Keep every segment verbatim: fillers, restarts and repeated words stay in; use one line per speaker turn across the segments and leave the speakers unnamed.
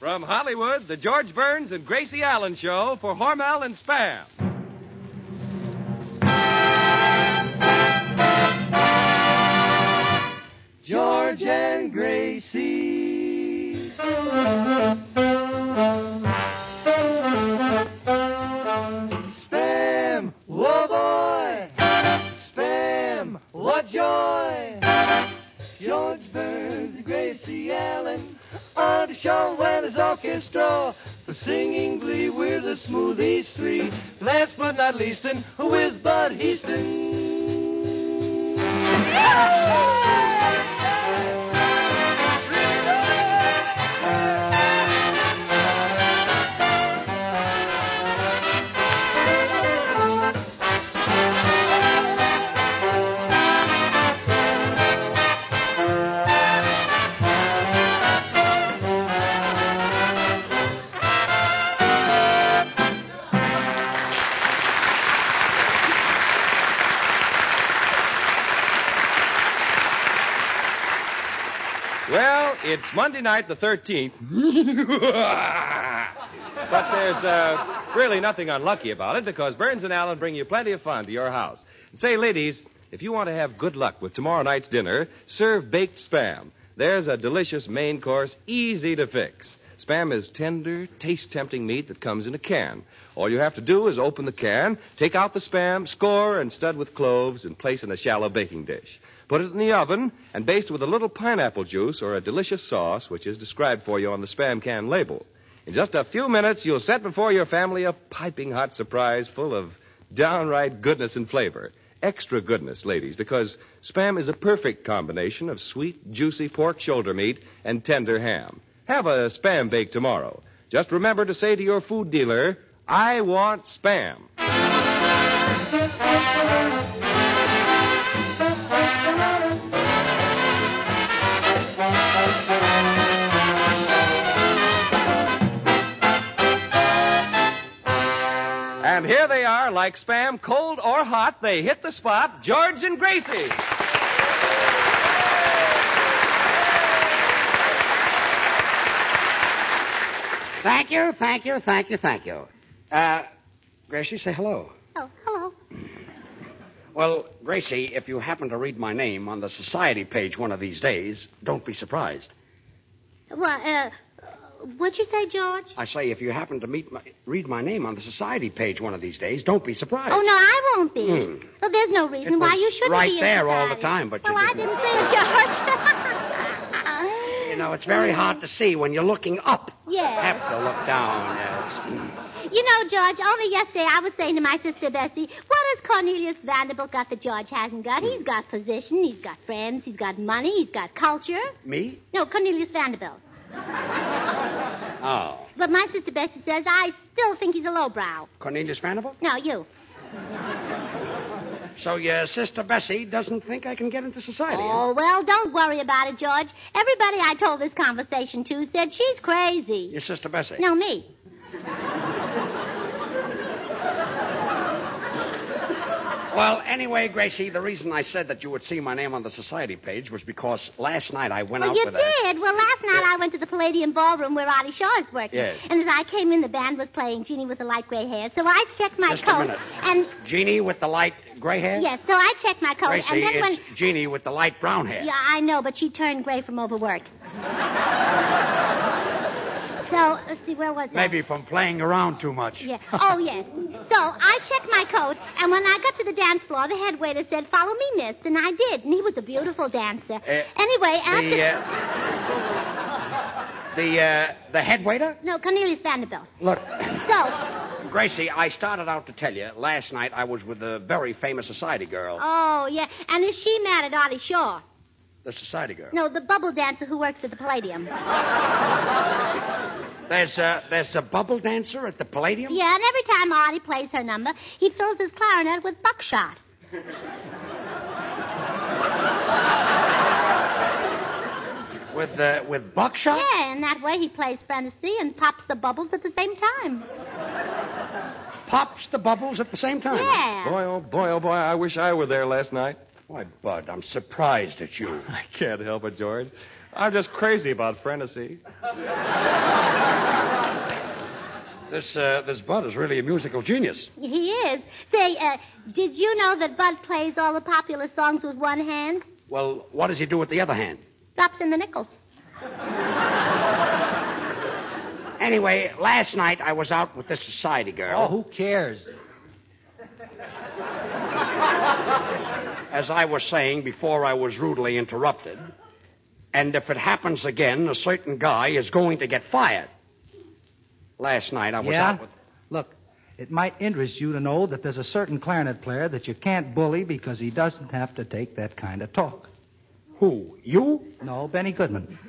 From Hollywood, the George Burns and Gracie Allen Show for Hormel and Spam. George and Gracie. Spam, whoa boy. Spam, what joy. George Burns and Gracie Allen on the show when there's orchestra. For singing glee, we're the Smoothies Three. Last but not least, and with Bud Heaston. Well, it's Monday night the thirteenth. But there's uh, really nothing unlucky about it because Burns and Allen bring you plenty of fun to your house. And say, ladies, if you want to have good luck with tomorrow night's dinner, serve baked Spam. There's a delicious main course, easy to fix. Spam is tender, taste-tempting meat that comes in a can. All you have to do is open the can, take out the Spam, score and stud with cloves, and place in a shallow baking dish. Put it in the oven and baste with a little pineapple juice or a delicious sauce, which is described for you on the Spam can label. In just a few minutes, you'll set before your family a piping hot surprise full of downright goodness and flavor. Extra goodness, ladies, because Spam is a perfect combination of sweet, juicy pork shoulder meat and tender ham. Have a Spam bake tomorrow. Just remember to say to your food dealer, I want Spam. And here they are, like Spam, cold or hot, they hit the spot, George and Gracie.
Thank you, thank you, thank you, thank you. Uh, Gracie, say hello.
Oh, hello.
Well, Gracie, if you happen to read my name on the society page one of these days, don't be surprised.
Well, uh, what'd you say, George?
I say, if you happen to meet my, read my name on the society page one of these days, don't be surprised.
Oh, no, I won't be.
Hmm.
Well, there's no reason
It
why
was
you shouldn't
right
be in
there
society.
all the time, but you
well,
didn't.
I didn't say it, George.
You know, it's very hard to see when you're looking up.
Yes.
You have to look down, yes.
You know, George, only yesterday I was saying to my sister Bessie, what has Cornelius Vanderbilt got that George hasn't got? He's got position, he's got friends, he's got money, he's got culture.
Me?
No, Cornelius Vanderbilt.
Oh.
But my sister Bessie says I still think he's a lowbrow.
Cornelius Vanderbilt?
No, you.
So your sister Bessie doesn't think I can get into society?
Oh, well, don't worry about it, George. Everybody I told this conversation to said she's crazy.
Your sister Bessie?
No, me.
Well, anyway, Gracie, the reason I said that you would see my name on the society page was because last night I went
well,
out
you
with
did.
a...
Well, last night
Yeah.
I went to the Palladium Ballroom where Artie Shaw is working.
Yes.
And as I came in, the band was playing Jeannie with the light gray hair. So I checked my
Just a
coat.
minute.
And
Jeannie with the light gray hair?
yes, so I checked my coat.
Gracie,
and then
it's
when
Jeannie with the light brown hair.
yeah, I know, but she turned gray from overwork. So let's see, where was I?
Maybe from playing around too much.
Yeah. Oh, yes. So I checked my coat, and when I got to the dance floor, the head waiter said, follow me, miss, and I did. And he was a beautiful dancer.
Uh,
anyway, after...
The, uh, the, uh, the head waiter?
No, Cornelius Vanderbilt.
Look,
So,
Gracie, I started out to tell you, last night I was with a very famous society girl.
oh, yeah. And is she mad at Artie Shaw?
The society girl.
No, the bubble dancer who works at the Palladium.
There's a, there's a bubble dancer at the Palladium?
Yeah, and every time Artie plays her number, he fills his clarinet with buckshot.
With, uh, with buckshot?
Yeah, and that way he plays fantasy and pops the bubbles at the same time.
Pops the bubbles at the same time?
Yeah.
Boy, oh boy, oh boy, I wish I were there last night.
Why, Bud, I'm surprised at you.
I can't help it, George. I'm just crazy about fantasy.
this uh, this Bud is really a musical genius.
He is. Say, uh, did you know that Bud plays all the popular songs with one hand?
Well, what does he do with the other hand?
Drops in the nickels.
Anyway, last night I was out with this society girl.
Oh, who cares?
As I was saying before I was rudely interrupted. And if it happens again, a certain guy is going to get fired. Last night I was
yeah?
out with...
Look, it might interest you to know that there's a certain clarinet player that you can't bully because he doesn't have to take that kind of talk.
Who? You?
No, Benny Goodman.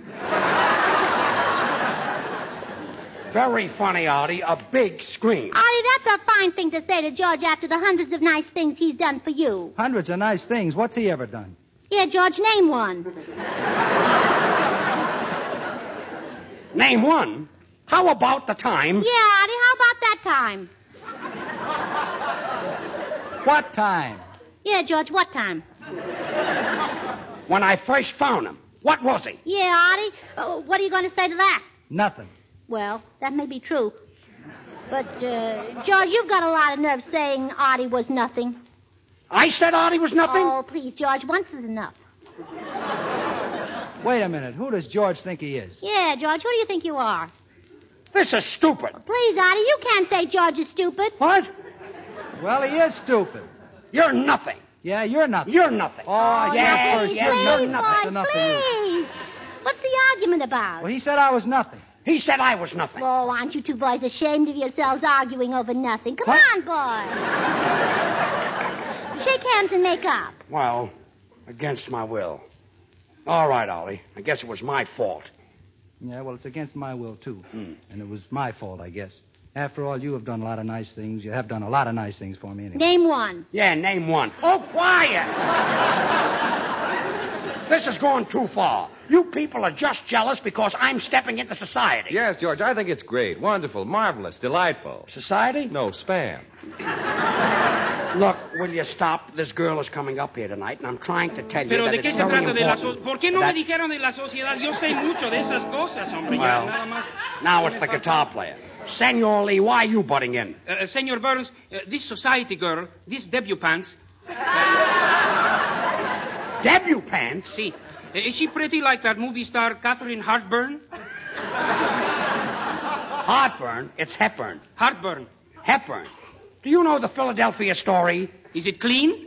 Very funny, Artie. A big scream.
Artie, that's a fine thing to say to George after the hundreds of nice things he's done for you.
Hundreds of nice things. What's he ever done?
Yeah, George, name one.
Name one? How about the time...
Yeah, Artie, how about that time?
What time?
Yeah, George, what time?
When I first found him. What was he?
Yeah, Artie, uh, what are you going to say to that?
Nothing.
Well, that may be true. But, uh, George, you've got a lot of nerve saying Artie was nothing.
I said Artie was nothing?
Oh, please, George, once is enough.
Wait a minute. Who does George think he is?
Yeah, George, who do you think you are?
This is stupid.
Please, Artie, you can't say George is stupid.
What?
Well, he is stupid.
You're nothing.
Yeah, you're nothing.
You're nothing.
Oh,
Oh,
yeah,
now,
first,
please,
you're
please,
nothing.
boys,
That's enough for you.
please. What's the argument about?
Well, he said I was nothing.
He said I was nothing.
Oh, aren't you two boys ashamed of yourselves arguing over nothing? Come
What?
on, boys. Shake hands and make up.
Well, against my will. All right, Ollie. I guess it was my fault.
Yeah, well, it's against my will, too.
Hmm.
And it was my fault, I guess. After all, you have done a lot of nice things. You have done a lot of nice things for me anyway.
Name one.
Yeah, name one. Oh, quiet! This has gone too far. You people are just jealous because I'm stepping into society.
Yes, George, I think it's great, wonderful, marvelous, delightful.
Society?
No, spam.
Look, will you stop? This girl is coming up here tonight, and I'm trying to tell you
Pero
that
¿de qué
it's
se
very
trata de la
important
so- ¿Por qué no
that-
me dijeron de la sociedad? Yo sé mucho de esas cosas, hombre. Ya,
Well,
nada más.
now
Se
it's
me
the
falta-
guitar player. Senor Lee, why are you butting in?
Uh, Senor Burns, uh, this society girl, this debutante,
Debutante?
see, uh, is she pretty like that movie star Catherine Hartburn?
Heartburn? It's Hepburn.
Hartburn.
Hepburn. Do you know the Philadelphia story?
Is it clean?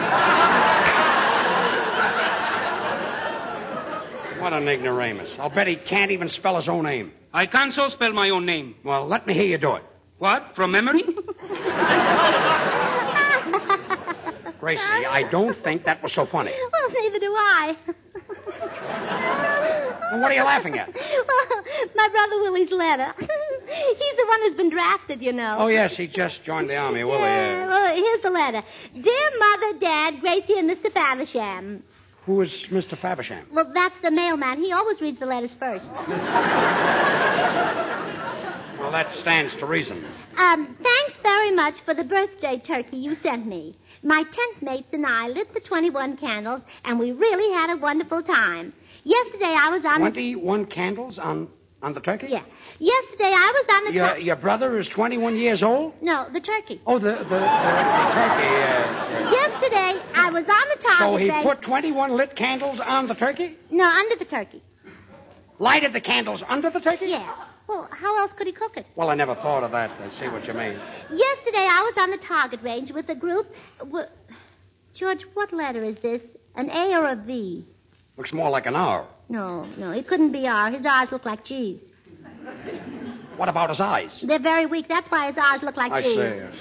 What an ignoramus. I'll bet he can't even spell his own name.
I can't so spell my own name.
Well, let me hear you do it.
What? From memory?
Gracie, I don't think that was so funny.
Well, neither do I.
Well, what are you laughing at?
Well, my brother Willie's letter. He's the one who's been drafted, you know.
Oh, yes, he just joined the army, Willie.
Yeah,
Uh,
well, here's the letter. Dear Mother, Dad, Gracie, and Mister Faversham.
who is Mister Faversham?
Well, that's the mailman. He always reads the letters first.
Well, that stands to reason.
Um, thanks very much for the birthday turkey you sent me. My tent mates and I lit the twenty-one candles, and we really had a wonderful time. Yesterday I was on
twenty-one candles on, on the turkey?
the... Yeah. Yesterday I was on the...
Your,
tu-
your brother is twenty-one years old?
No, the turkey.
Oh, the, the, the, the turkey. Uh,
Yesterday I was on the target
so he
range...
put twenty-one lit candles on the turkey?
No, under the turkey.
Lighted the candles under the turkey?
Yeah. Well, how else could he cook it?
Well, I never thought of that. I see what you mean.
Yesterday I was on the target range with a group... W- George, what letter is this? An A or a V?
Looks more like an R.
No, no, it couldn't be R. His R's look like G's.
What about his eyes?
They're very weak. That's why his R's look like
I
G's.
see. Yes.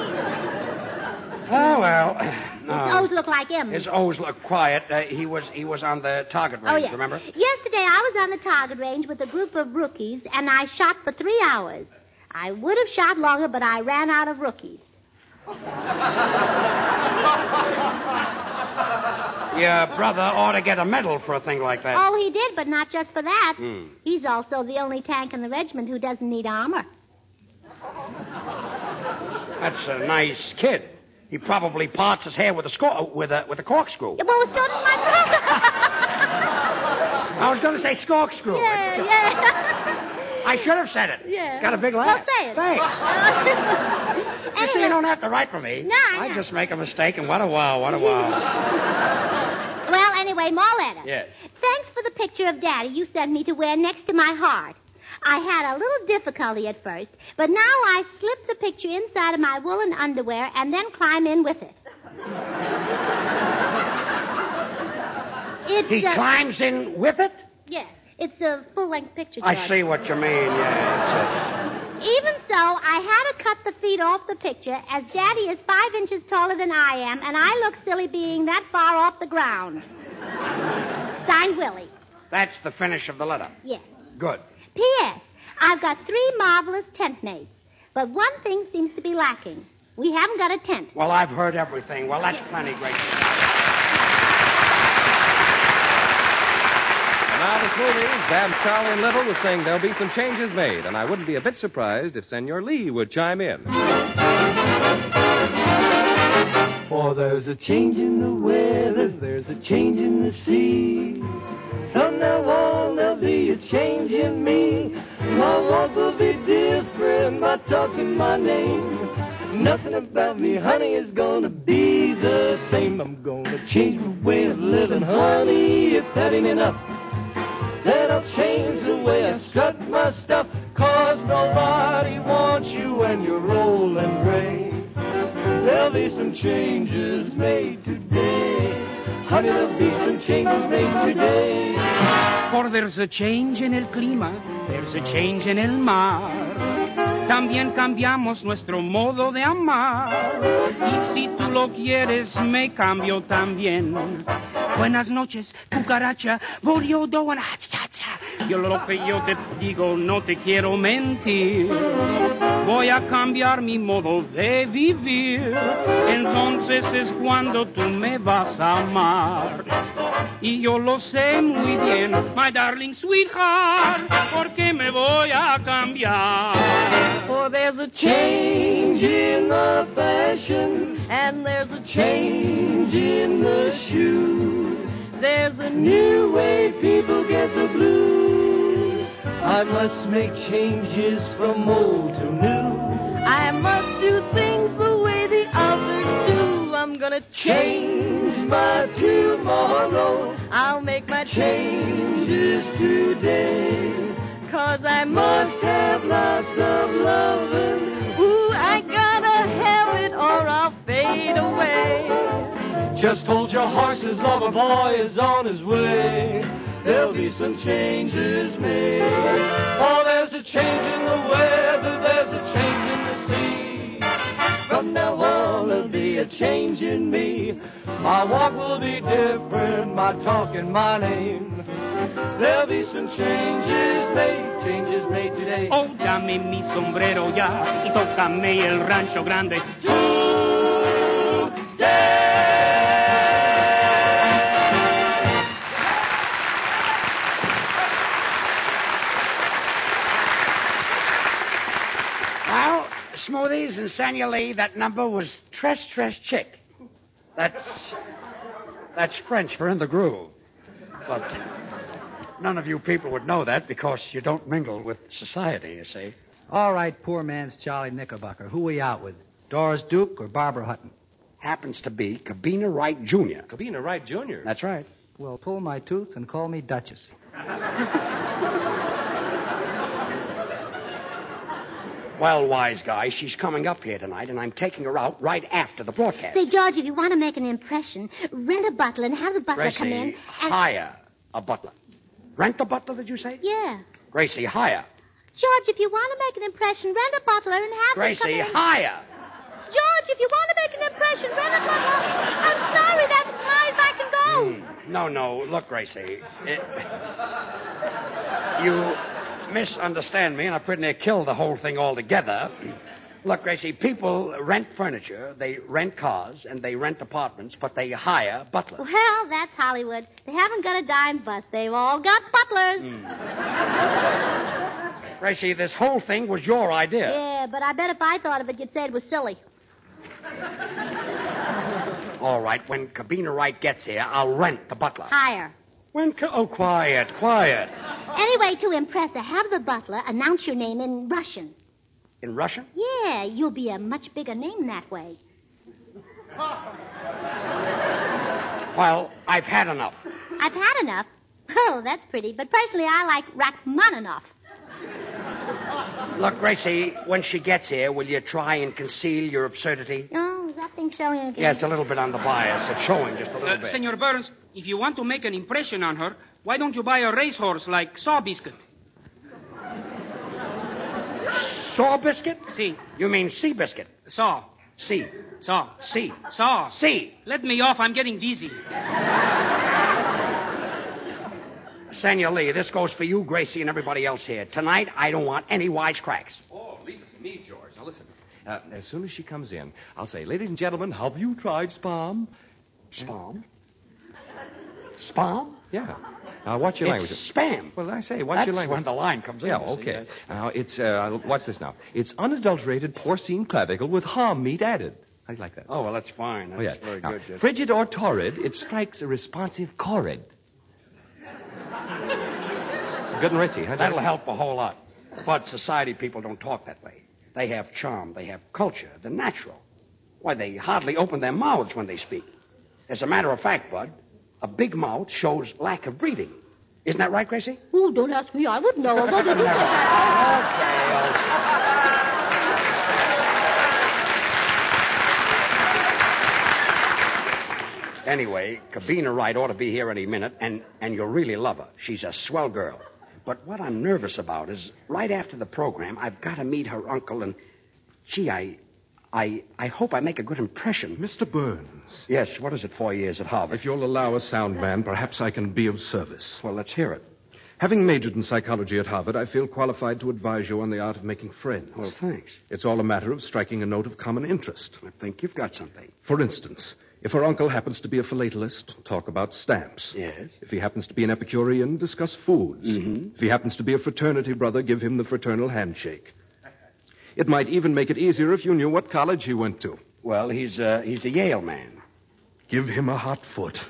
Oh, well.
His
no.
O's look like M's.
His O's look quiet. Uh, he was he was on the target range,
Oh, yeah.
remember?
Yesterday I was on the target range with a group of rookies, and I shot for three hours. I would have shot longer, but I ran out of rookies.
Your brother ought to get a medal for a thing like that.
Oh, he did, but not just for that.
Hmm.
He's also the only tank in the regiment who doesn't need armor.
That's a nice kid. He probably parts his hair with a sco- with a with a corkscrew.
Well, so does my brother.
I was going to say corkscrew.
Yeah, yeah.
I should have said it.
Yeah.
Got a big laugh.
Well, say it.
Thanks.
Anyway.
You see, you don't have to write for me.
No,
I
no.
just make a mistake, and what a wow, what a wow.
Well, anyway, Mauletta.
Yes.
Thanks for the picture of Daddy you sent me to wear next to my heart. I had a little difficulty at first, but now I slip the picture inside of my woolen underwear and then climb in with it. It's,
He
uh,
climbs in with it?
Yes, it's a full-length picture,
I
George.
see what you mean, yes.
Even so, I had to cut the feet off the picture, as Daddy is five inches taller than I am, and I look silly being that far off the ground. Signed, Willie.
That's the finish of the letter.
Yes.
Good.
P S. I've got three marvelous tent mates, but one thing seems to be lacking. We haven't got a tent.
Well, I've heard everything. Well, that's plenty, Gracie.
Now the Smoothies, Babs, Charlie, and Little was saying there'll be some changes made, and I wouldn't be a bit surprised if Senor Lee would chime in.
For there's a change in the weather, there's a change in the sea. From now on, there'll be a change in me. My walk will be different, my talk and my name. Nothing about me, honey, is gonna be the same. I'm gonna change my way of living, honey, if that ain't enough. Then I'll change the way I strut my stuff, 'cause nobody wants you when you're old and gray. There'll be some changes made today. Honey, there'll be some changes made today.
For there's a change en el clima, there's a change en el mar. También cambiamos nuestro modo de amar. Y si tú lo quieres, me cambio también. Buenas noches, cucaracha. What you doing? Ah, cha, cha. Yo lo que yo te digo, no te quiero mentir. Voy a cambiar mi modo de vivir. Entonces es cuando tú me vas a amar. Y yo lo sé muy bien, my darling sweetheart, porque me voy a cambiar.
For there's a change in the fashions, and there's a change in the shoes. There's a new way people get the blues. I must make changes from old to new. I must do things the way the others do. I'm gonna change my tomorrow. I'll make my changes today. 'Cause I must have lots of loving. Ooh, I gotta have it or I'll fade away. Just hold your horses, lover boy is on his way. There'll be some changes made. Oh, there's a change in the weather, there's a change in the sea. From now on, there'll be a change in me. My walk will be different, my talk and my name. There'll be some changes made, changes made today.
Oh, dame mi sombrero ya y tócame el rancho grande.
Today.
Well, Smoothies and Senor Lee, that number was Tres Tres Chick. That's, that's French for in the groove. But none of you people would know that because you don't mingle with society, you see.
All right, poor man's Charlie Knickerbocker. Who we out with? Doris Duke or Barbara Hutton?
Happens to be Cabina Wright Junior
Cabina Wright Junior
That's right.
Well, pull my tooth and call me Duchess.
Well, wise guy, she's coming up here tonight, and I'm taking her out right after the broadcast.
Say, George, if you want to make an impression, rent a butler and have the butler
Gracie,
come in. And...
hire a butler. Rent a butler, did you say?
Yeah.
Gracie, hire.
George, if you want to make an impression, rent a butler and have
Gracie,
him come in.
hire.
George, if you want to make an impression, rent a butler. I'm sorry, that's as high as I can go.
Mm, no, no, look, Gracie. It, you misunderstand me, and I pretty near killed the whole thing altogether. Look, Gracie, people rent furniture, they rent cars, and they rent apartments, but they hire butlers.
Well, that's Hollywood. They haven't got a dime bus. They've all got butlers.
Mm. Gracie, this whole thing was your idea.
Yeah, but I bet if I thought of it, you'd say it was silly.
All right, when Cabina Wright gets here, I'll rent the butler.
Hire.
When... Co- oh, quiet, quiet.
Anyway, to impress her, have the butler announce your name in Russian.
In Russian?
Yeah, you'll be a much bigger name that way.
Well, I've had enough.
I've had enough. Oh, that's pretty. But personally, I like Rachmaninoff.
Look, Gracie, when she gets here, will you try and conceal your absurdity?
Oh, is that thing showing again?
Yeah, it's a little bit on the bias. It's showing just a little
Uh,
bit.
Senor Burns, if you want to make an impression on her, why don't you buy a racehorse like Saw Biscuit?
Saw biscuit?
See,
You mean sea biscuit?
Saw,
Sea.
Saw,
Sea.
Saw.
Sea.
Let me off, I'm getting dizzy.
Senor Lee, this goes for you, Gracie, and everybody else here. Tonight, I don't want any wisecracks.
Oh, leave it to me, George. Now, listen. Uh, as soon as she comes in, I'll say, ladies and gentlemen, have you tried Spam?
Spam? Spam?
Yeah. Now, watch your language.
It's spam.
Well, I say, watch
That's
your language.
when the line comes in.
Yeah,
you see,
okay.
yes.
Now, it's, uh, watch this now. It's unadulterated porcine clavicle with ham meat added. How do you like that?
Oh, well, that's fine. That's
Oh, yeah.
very
Now,
good. Judge.
frigid or torrid, it strikes a responsive chord. Good and ritzy, huh?
That'll help a whole lot. But society people don't talk that way. They have charm. They have culture. They're natural. Why, they hardly open their mouths when they speak. As a matter of fact, Bud, a big mouth shows lack of breeding. Isn't that right, Gracie?
Oh, don't ask me. I wouldn't know. Although they do
Never.
say that.
Okay, okay. Anyway, Cabina Wright ought to be here any minute, and, and you'll really love her. She's a swell girl. But what I'm nervous about is right after the program, I've got to meet her uncle, and, gee, I, I, I hope I make a good impression.
Mister Burns,
Yes, what is it, four years at Harvard?
if you'll allow a sound man, perhaps I can be of service.
Well, let's hear it.
Having majored in psychology at Harvard, I feel qualified to advise you on the art of making friends.
Well, thanks.
It's all a matter of striking a note of common interest.
I think you've got something.
For instance, if her uncle happens to be a philatelist, talk about stamps.
Yes.
If he happens to be an Epicurean, discuss foods.
Mm-hmm.
If he happens to be a fraternity brother, give him the fraternal handshake. It might even make it easier if you knew what college he went to.
Well, he's, uh, he's a Yale man.
Give him a hot foot.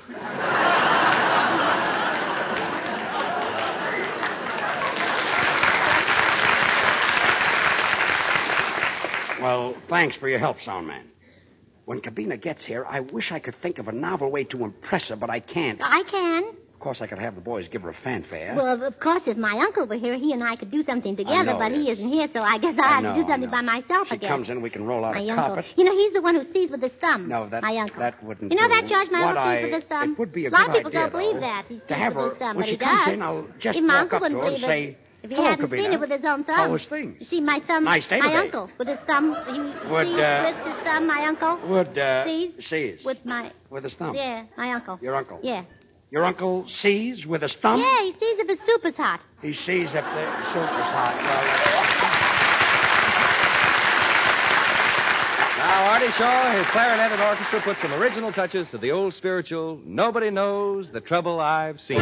Well, thanks for your help, sound man. When Cabina gets here, I wish I could think of a novel way to impress her, but I can't.
I can.
Of course, I could have the boys give her a fanfare.
Well, of course, if my uncle were here, he and I could do something together,
know,
but he
yes.
isn't here, so I guess I'll
I
have
know,
to do
I
something
know.
by myself
she
again.
comes in, we can roll out
My
a
uncle.
carpet.
You know, he's the one who sees with his thumb.
No, that,
my uncle.
that wouldn't
You know
do.
that, George? My
What
uncle
I-
sees with his thumb.
It would be a
a lot
good
of people
idea,
don't believe
though,
that. He
to
sees
have
with
her,
his thumb,
when
but
she
he
comes
does.
in, I'll just
if my
walk
uncle
up to
wouldn't
her and
believe
say,
it, if he
"Hello,
hadn't
Cabina.
seen it with his own thumb.
How is things?"
You see, my thumb,
Nice day
my
today.
uncle, with his thumb, he
Would,
sees
uh,
with his thumb, my uncle.
Would, uh...
Sees?
Sees.
With my,
With his thumb.
yeah, my uncle.
Your uncle.
Yeah.
Your uncle sees with his thumb?
Yeah, he sees if his soup is hot.
He sees if the soup is hot.
Now, Artie Shaw, his clarinet and orchestra, put some original touches to the old spiritual, Nobody Knows the Trouble I've Seen.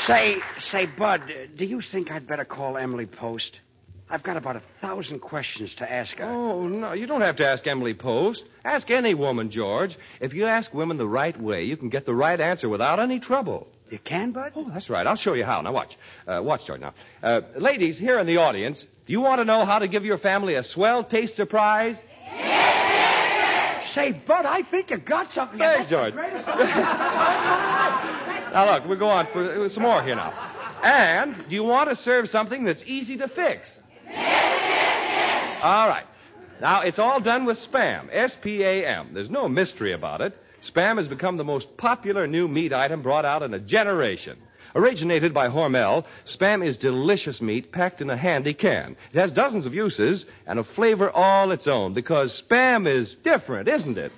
Say, say, Bud, do you think I'd better call Emily Post? I've got about a thousand questions to ask her.
Oh, no, you don't have to ask Emily Post. Ask any woman, George. If you ask women the right way, you can get the right answer without any trouble.
You can, Bud?
Oh, that's right. I'll show you how. Now, watch. Uh, watch, George, now. Uh, ladies, here in the audience, do you want to know how to give your family a swell taste surprise?
Say, Bud, I think you got something.
Thanks, George. Now, look, we'll go on for uh, some more here now. And do you want to serve something that's easy to fix? All right. Now, it's all done with Spam, S P A M. There's no mystery about it. Spam has become the most popular new meat item brought out in a generation. Originated by Hormel, Spam is delicious meat packed in a handy can. It has dozens of uses and a flavor all its own because Spam is different, isn't it?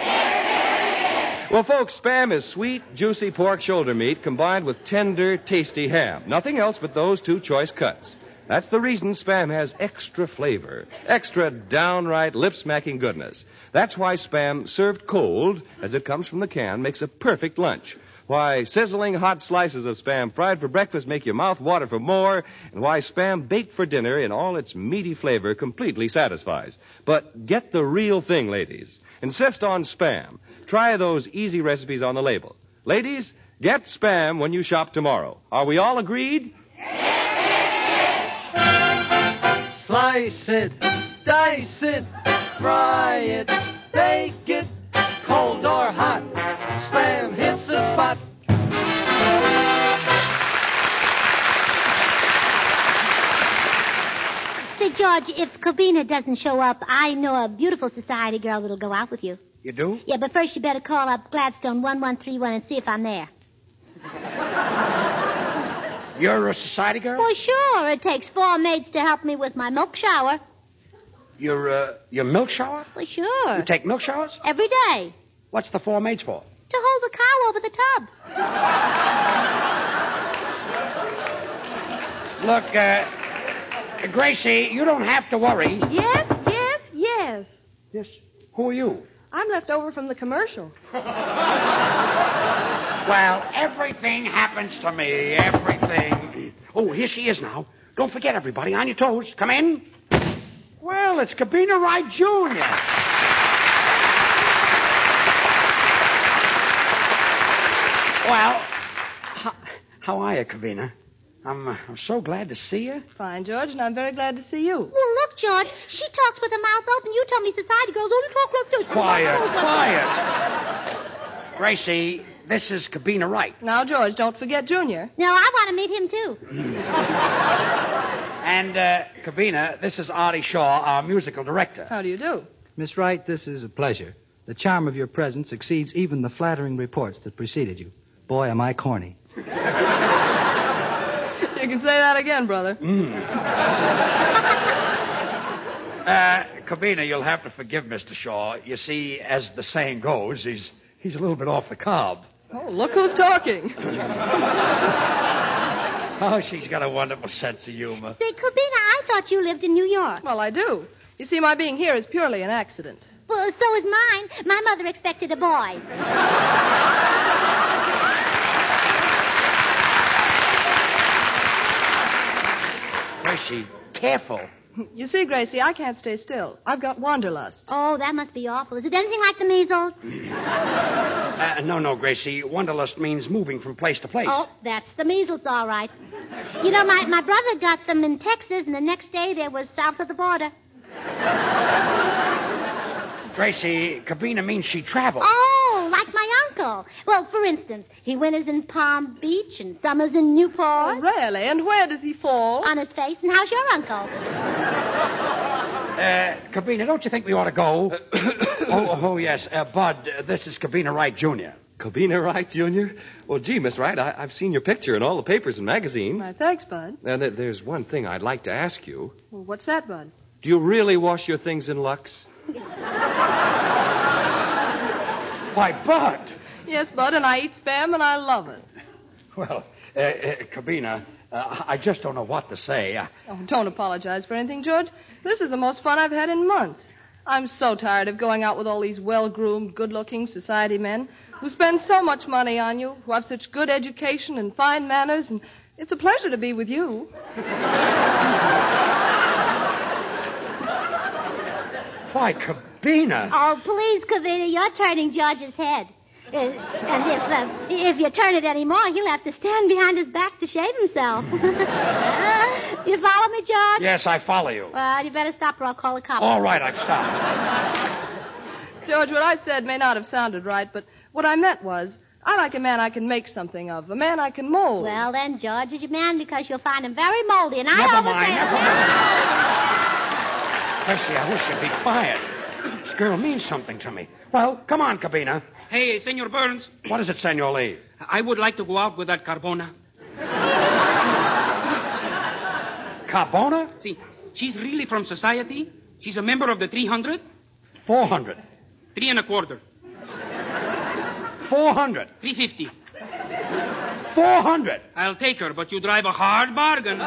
Well, folks, Spam is sweet, juicy pork shoulder meat combined with tender, tasty ham. Nothing else but those two choice cuts. That's the reason Spam has extra flavor, extra downright lip-smacking goodness. That's why Spam, served cold, as it comes from the can, makes a perfect lunch. Why sizzling hot slices of Spam fried for breakfast make your mouth water for more, and why Spam baked for dinner in all its meaty flavor completely satisfies. But get the real thing, ladies. Insist on Spam. Try those easy recipes on the label. Ladies, get Spam when you shop tomorrow. Are we all agreed?
Slice it, dice it, fry it, bake it, cold or hot. Spam hits the spot.
Say, George, if Kobina doesn't show up, I know a beautiful society girl that'll go out with you.
You do?
Yeah, but first you better call up Gladstone one one three one and see if I'm there.
You're a society girl?
Well, sure. It takes four maids to help me with my milk shower.
Your, uh, your milk shower?
Well, sure.
You take milk showers?
Every day.
What's the four maids for?
To hold the cow over the tub.
Look, uh, Gracie, you don't have to worry.
Yes, yes, yes.
Yes. Who are you?
I'm left over from the commercial.
Well, everything happens to me. Everything. Oh, here she is now. Don't forget, everybody. On your toes. Come in. Well, it's Kobina Wright Junior Well, how, how are you, Kobina? I'm, uh, I'm so glad to see you.
Fine, George, and I'm very glad to see you.
Well, look, George. She talks with her mouth open. You told me society girls only talk like this.
Quiet, quiet. Gracie, this is Kobina Wright.
Now, George, don't forget Junior.
No, I want to meet him, too.
And, uh, Kobina, this is Artie Shaw, our musical director.
How do you do?
Miss Wright, this is a pleasure. The charm of your presence exceeds even the flattering reports that preceded you. Boy, am I corny.
You can say that again, brother.
Mm. uh, Kobina, you'll have to forgive Mister Shaw. You see, as the saying goes, he's he's a little bit off the cob.
Oh, look who's talking.
Oh, she's got a wonderful sense of humor.
Say, Kobina, I thought you lived in New York.
Well, I do. You see, my being here is purely an accident.
Well, so is mine. My mother expected a boy.
Gracie, careful.
You see, Gracie, I can't stay still. I've got wanderlust.
Oh, that must be awful. Is it anything like the measles?
Uh, no, no, Gracie. Wanderlust means moving from place to place.
Oh, that's the measles, all right. You know, my, my brother got them in Texas, and the next day they were south of the border.
Gracie, Kobina means she travels.
Oh, like my uncle. Well, for instance, he winters in Palm Beach and summers in Newport.
Oh, really? And where does he fall?
On his face. And how's your uncle?
Uh, Kobina, don't you think we ought to go? oh, oh, yes. Uh, Bud, uh, this is Kobina Wright Junior
Kobina Wright, Junior? Well, gee, Miss Wright, I, I've seen your picture in all the papers and magazines.
My thanks, Bud.
Now, there, there's one thing I'd like to ask you.
Well, what's that, Bud?
Do you really wash your things in Lux?
Why, Bud.
Yes, Bud, and I eat Spam, and I love it.
Well, uh, uh, Kobina, uh, I just don't know what to say. I...
Oh, don't apologize for anything, George. This is the most fun I've had in months. I'm so tired of going out with all these well-groomed, good-looking society men who spend so much money on you, who have such good education and fine manners, and it's a pleasure to be with you.
Why, Cabina.
Oh, please, Kavita, you're turning George's head. Uh, and if uh, if you turn it any more, he'll have to stand behind his back to shave himself. uh, you follow me, George?
Yes, I follow you.
Well, you better stop or I'll call the cops.
All right, I've stopped.
George, what I said may not have sounded right, but what I meant was, I like a man I can make something of, a man I can mold.
Well, then, George is your man because you'll find him very moldy, and I
Never
always
mind,
say
never mind. Percy, I wish you'd be quiet. This girl means something to me. Well, come on, Cabina.
Hey, Senor Burns.
What is it, Senor Lee?
I would like to go out with that Carbona.
Carbona?
See, she's really from society. She's a member of the three hundred.
Four hundred.
Three and a quarter.
Four hundred.
Three fifty.
Four hundred.
I'll take her, but you drive a hard bargain.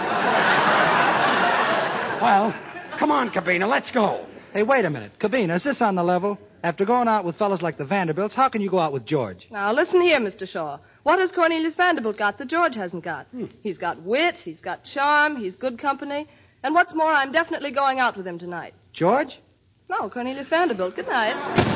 Well, come on, Cabina, let's go.
Hey, wait a minute. Cabina, is this on the level? After going out with fellas like the Vanderbilts, how can you go out with George?
Now, listen here, Mister Shaw. What has Cornelius Vanderbilt got that George hasn't got? Hmm. He's got wit, he's got charm, he's good company. And what's more, I'm definitely going out with him tonight.
George?
No, Cornelius Vanderbilt. Good night.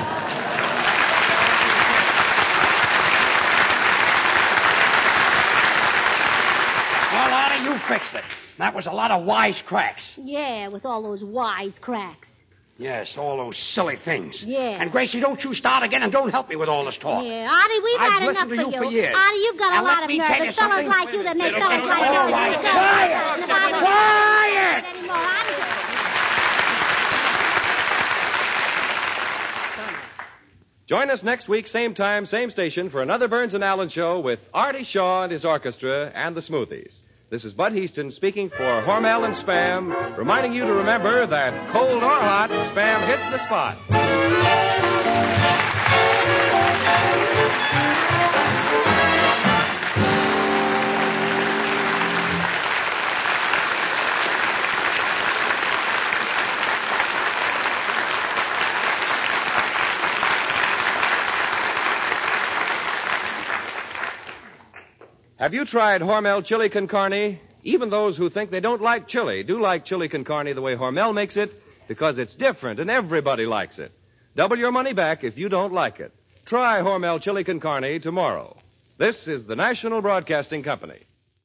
Well, Artie, you fixed it. That was a lot of wise cracks.
Yeah, with all those wise cracks.
Yes, all those silly things.
Yeah.
And, Gracie, don't you start again and don't help me with all this talk.
Yeah, Artie, we've
I've
had enough
listened to
for
you for years.
Artie, you've got
Now,
a
let
lot of
me
nerve.
tell you
It's fellows
something.
like you that make fellows
All
like
right,
you.
quiet. Quiet.
Anymore. I'm good.
Join us next week, same time, same station, for another Burns and Allen show with Artie Shaw and his orchestra and the Smoothies. This is Bud Heaston speaking for Hormel and Spam, reminding you to remember that cold or hot, Spam hits the spot. Have you tried Hormel Chili Con Carne? Even those who think they don't like chili do like Chili Con Carne the way Hormel makes it because it's different and everybody likes it. Double your money back if you don't like it. Try Hormel Chili Con Carne tomorrow. This is the National Broadcasting Company.